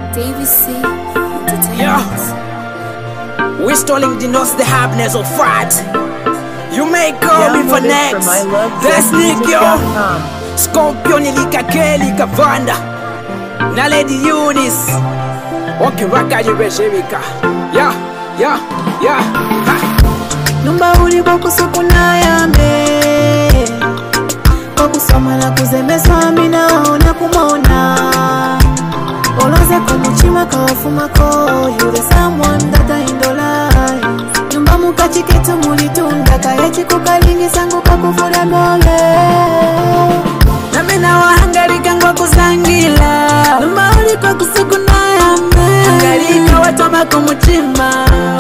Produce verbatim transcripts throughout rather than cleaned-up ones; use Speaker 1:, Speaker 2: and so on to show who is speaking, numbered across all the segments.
Speaker 1: Davis C.
Speaker 2: Yeah. We're stalling denotes the happiness of fraud. You may call me for next. That's Nick, yo. Scorpion, Lika Kelly, Kavanda. Na Lady Eunice. Okay, Raka, you Reshevika. Yeah, yeah, yeah. Ha.
Speaker 3: Numba uli boku sukuna yambe boku soma na kuzemesa mina ona kumona Oloze kumuchima kawafuma ko You the someone that I in the life Numba mukachiketu mulitunda Kayechi kukalingi sangu kakufura ngole Namena wahangarika ngwa kuzangila Numba uli kwa kusukuna yambe Hangarika watama kumuchima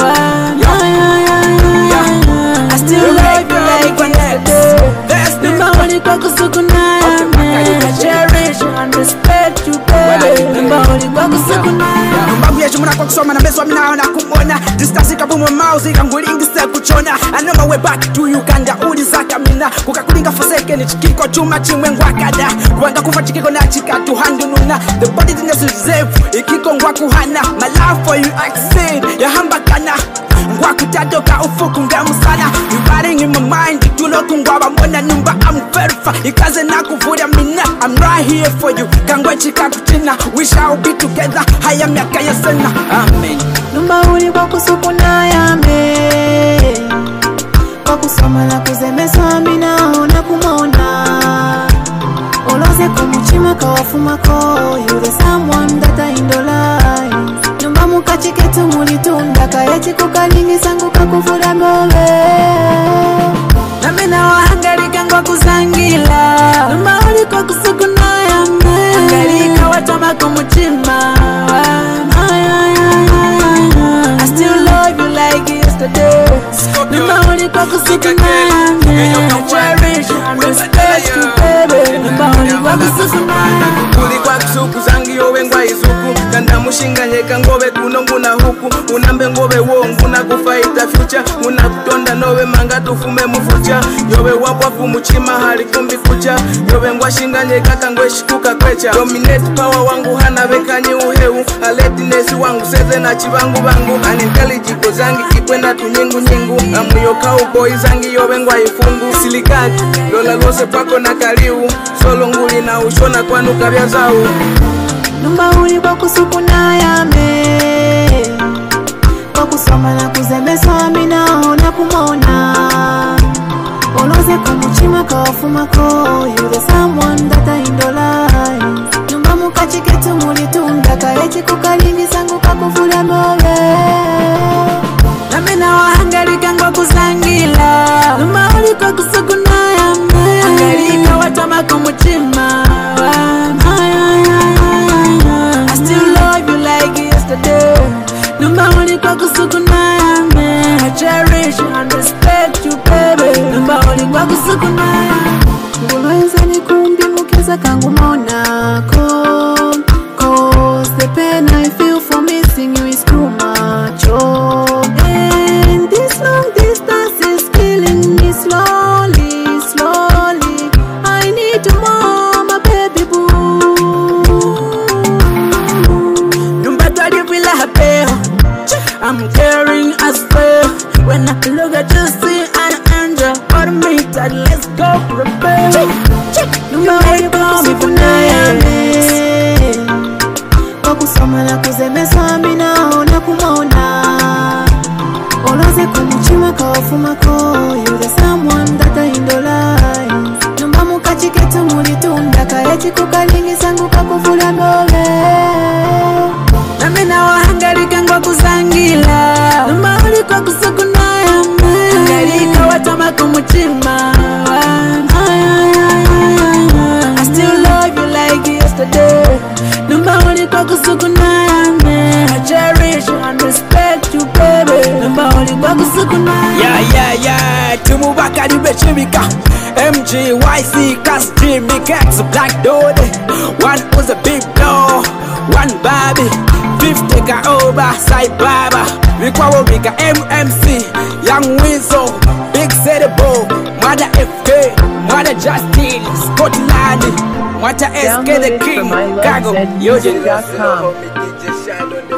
Speaker 3: I still love you like yesterday Numba uli kwa kusukuna yambe I cherish and respect you baby Numba uli kwa kusukuna yambe
Speaker 2: Numba yechu muna kwa kusoma na meso minao na kumona Distance kabumu mauzi kangulingi se kuchona I know my way back to Uganda uli zaka mina Kukakulinga foseke ni chikiko chuma chimwe ngwakada Wanga kufa chikiko na chikatu handu nuna The body dines reserve ikiko ngwakuhana My love for you exceed ya hamba kana Ngwakutatoka ufuku ngemu sana You riding in my mind Tuloku ngwaba mona numba I'm verified Ikaze na kufuria mina I'm right here for you Kangwe chika kutina We shall be together Haya miaka ya sana Amen
Speaker 3: Numba uli kwa kusukuna yambe Kwa kusoma na kuzemeswa mina ona kumona Oloze kumuchima kawafuma ko You the someone that I in the life Numba mukachiketu mulitunda Kayechi kukalingi sangu kakufura ngole Namena wahangarika ngwa kuzangila Numba uli kwa kusukuna yambe Hangarika watama kumuchima I still love you like yesterday Numba uli kwa kusukuna yambe I cherish and respect you baby Numba uli kwa kusukuna yambe
Speaker 4: Uli kwa kusuku zangi yowe ngwa izuku Kanda mushinga nyeka ngobe kuno nguna huku Unambe ngobe wo nguna kufaita future Nguna kutonda nowe manga tufume mufucha Yowe wapwa kumuchima hali kumbi kucha Yowe ngwa shinga nyeka kangwe shikuka kwecha Dominate power wangu hana vekanyi uheu Aledinesi wangu seze na chivangu vangu Unintelligible zangi kikwenda tunyingu nyingu Amuyo cowboy zangi yowe ngwa ifungu Silikati, dola lose pako na kaliu Solo nguli na ushona kwanu kabya zao
Speaker 3: Numba uli kwa kusukuna yambe Kwa kusoma na kuzemeswa mina ona kumona Oloze kumuchima kawafuma ko You the someone that I in the life Numba mukachiketu mulitunda Kayechi kukalingi sangu kakufura ngole Namena wahangarika ngwa kuzangila Numba uli kwa kusukuna yambe Hangarika watama kumuchima I still love you like yesterday Numba uli kwa kusukuna yambe I cherish and respect you baby Numba uli kwa kusukuna yambe Nguloenza ni kumbi mukeza kangu monako Cause the pain I feel for missing you is too much oh. And this long distance is killing me slowly, slowly I need you more my baby boo
Speaker 2: I'm caring as well. When I look at you, see an angel. Hold me tight, let's go prepare.
Speaker 3: Numba uli kwa kusukuna yambe Kwa kusoma na kuzemeswa mina ona kumona Oloze kumuchima kawafuma ko You the someone that I in the life Numba mukachiketu mulitunda Kayechi kukalingi sangu kakufura ngole Namena wahangarika ngwa kuzangila Numba uli kwa kusukuna yambe Hangarika watama kumuchima I still love you like yesterday Numba uli kwa kusukuna yambe I cherish and respect you baby Numba uli kwa kusukuna yambe
Speaker 2: Yeah, yeah, yeah Tumubaka libe chimika M G Y C Cast G Mikax Black Dode One was a big blow One baby fifty ka over Side Baba Mikwawo Mika M M C Young Weasel Big City Boy Mother F K Mother Justin Scotland Mwata S K the
Speaker 1: Download it
Speaker 2: king
Speaker 1: from
Speaker 2: Kago
Speaker 1: ilovez
Speaker 2: Yoje
Speaker 1: music dot com.